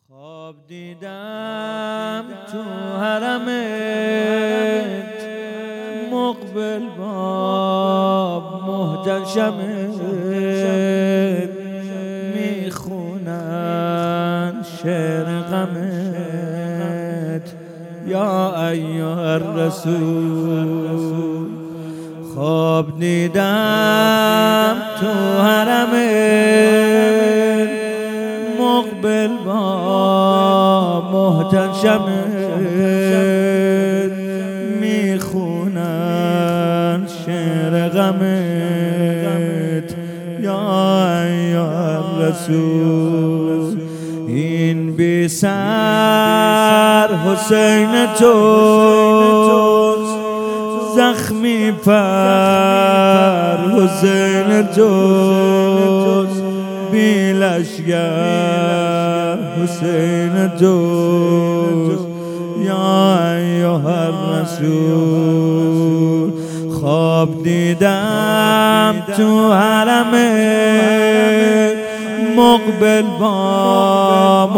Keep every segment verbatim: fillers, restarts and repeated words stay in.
خواب دیدم تو حرمت مقبل با محتشمت میخونن شعر غمت یا ایها الرسول. خواب دیدم تو حرمت مقبل با محتشمت میخونن شعر غمت یا ایها الرسول. این بی سر حسین توست، زخمی پر حسین توست، بی لشگر حسین توست یا ایها الرسول. خواب دیدم تو حرمت مقبل با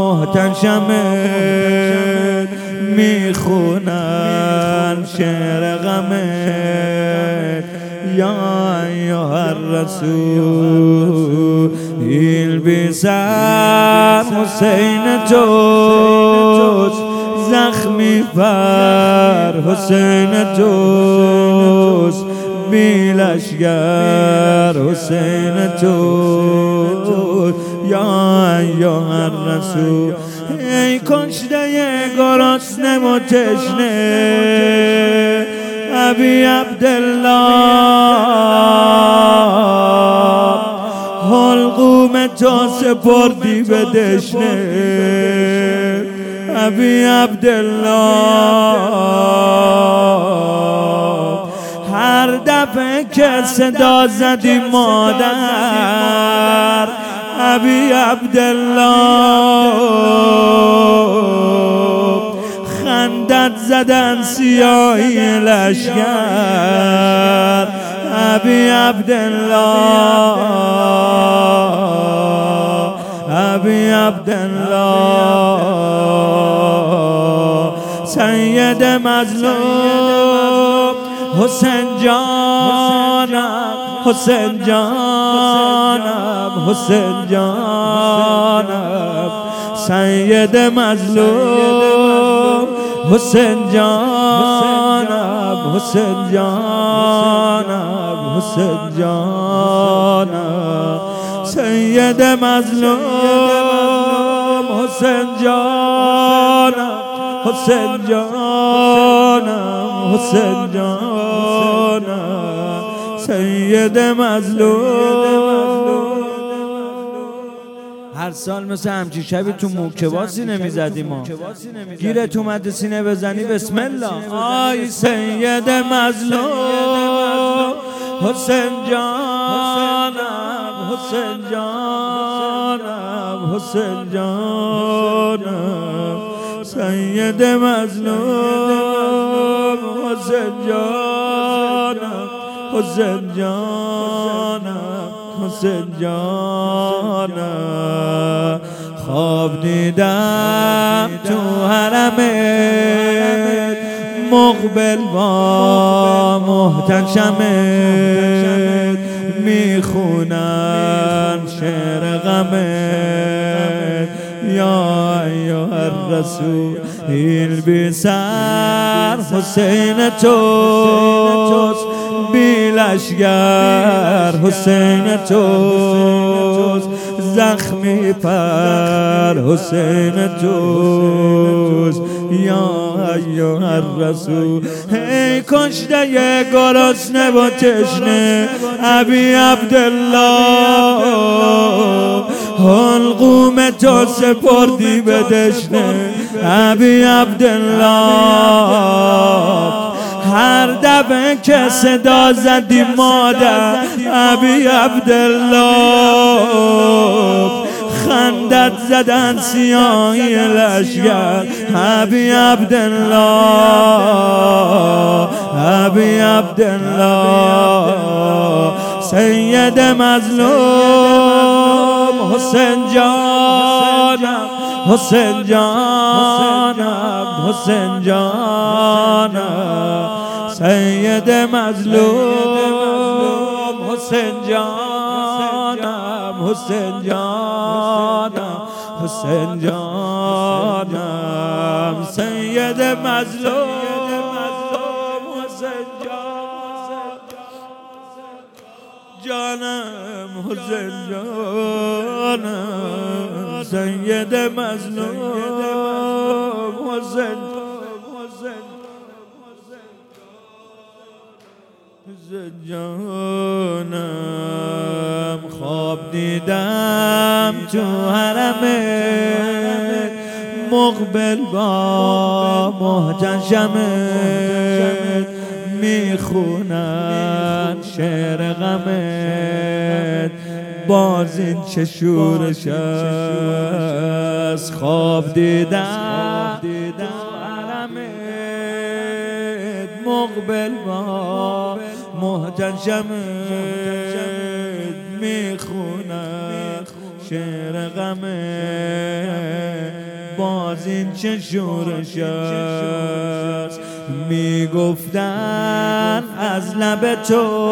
محتشمت میخونن شعر غمت یا ایها الرسول. این بی سر حسین توست، زخمی پر حسین توست، بی لشگر حسین توست یا ایها الرسول. ای کشته گرسنه و تشنه ابی عبدالله، حلقوم تو سپردی به دشنه ابی عبدالله. هر دفعه که صدا زدی مادر ابی عبدالله، خندت زدن سیاهی لشگر ابی عبدالله، ابی عبدالله. سید مظلوم حسین جانم، حسین جانم، حسین جانم. سید مظلوم حسین جانم، حسین جانم، حسین جانم. سید مظلوم حسین جانم، حسین جانم، حسین جانم. سید مظلوم. هر سال مثل همچین شبی تو موکبا سینه میزدیم ما، گیرت اومد سینه بزنی بسم الله. آی سید مظلوم حسین جانم، حسین جانم، حسین جانم. سید مظلوم حسین جانم، حسین جانم، حسین جانم. خواب دیدم تو حرمت مقبل با محتشمت میخونن شعر غمت یا ایها الرسول. این بی سر حسین توست، بی لشگر حسین توست، زخمی پر حسین توست یا ایها الرسول. ای کشته گرسنه و تشنه ابی عبدالله، حلقوم تو سپردی به دشنه ابی عبدالله. هر دفعه که صدا زدی مادر ابی عبدالله، خندت زدن سیاهی لشگر ابی عبدالله، ابی عبدالله. سید مظلوم حسین جانم، حسین جانم حسین جانم سید مظلوم حسین جانم حسین جانم حسین جانم سید مظلوم حسین جانم حسین جانم سید مظلوم حسین جانم خواب دیدم تو حرم مقبل با محتشمت میخونن شعر غمت باز این چه شورش است خواب دیدم مقبل با محتشمت میخونن شعر غمت باز این چه شورش است میگفتن از لب تو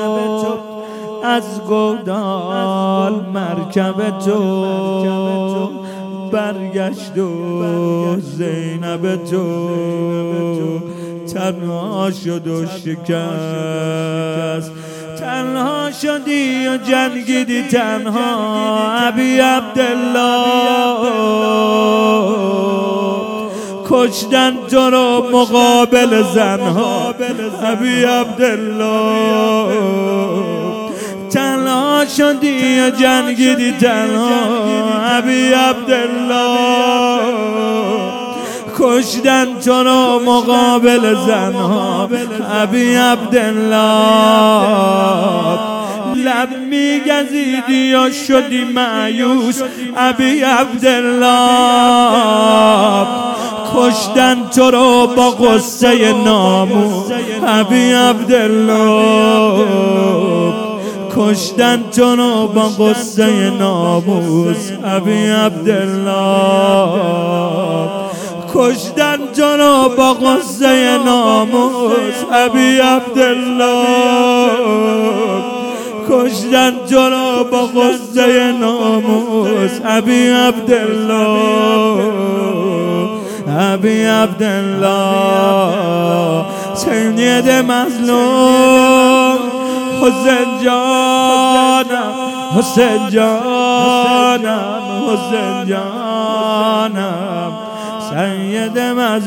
از گودال مرکب تو برگشت و زینب تو تنها شد و شکست تنها شدی و جنگیدی تنها ابی عبدالله کشتن تو رو مقابل زنها ابی عبدالله تنها شدی و جنگیدی تنها ابی عبدالله کشتن تو رو مقابل زنها ابی عبدالله لب میگزیدی و شدی مایوس ابی عبدالله کشتن تو رو با غصه ناموس ابی عبدالله کشتن تو رو با غصه ناموس ابی عبدالله کشتن تو رو با غصه ناموس ابی عبدالله کشتن تو رو با غصه ناموس ابی عبدالله ابی عبدالله سید مظلوم حسین جانم حسین جانم حسین جانم سید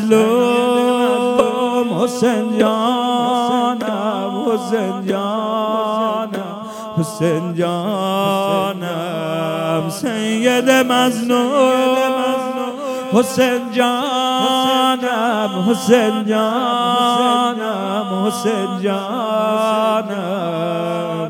مظلوم حسین جانم حسین جانم حسین جانم سید مظلوم حسین جانم حسین جانم حسین جانم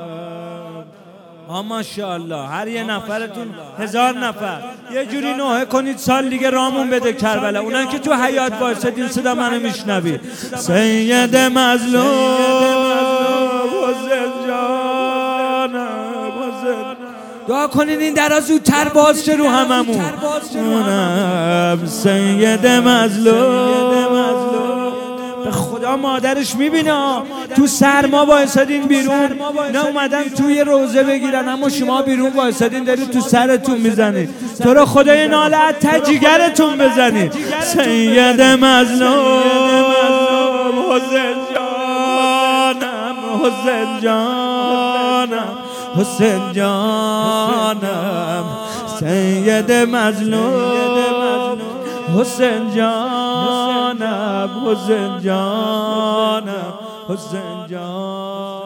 ماشاءالله هر یه نفرتون هزار نفر یه جوری نوحه کنید سال دیگه رامون بده کربلا اونایی که تو حیات وایسادین صدا منو میشنوید سید مظلوم حسین جانم حسین دعا کنین این درا زودتر باز شه رو هممون اونم سید مظلوم به خدا مادرش میبینه تو سرما وایسادین بیرون نه اومدن توی روزه بگیرن اما شما بیرون وایسادین دارید تو سرتون میزنید تو رو خدای ناله از تجیگرتون بزنید سید مظلوم حسین جانم حسین جانم حسین جانم سید مظلوم حسین جانم حسین جانم حسین جانم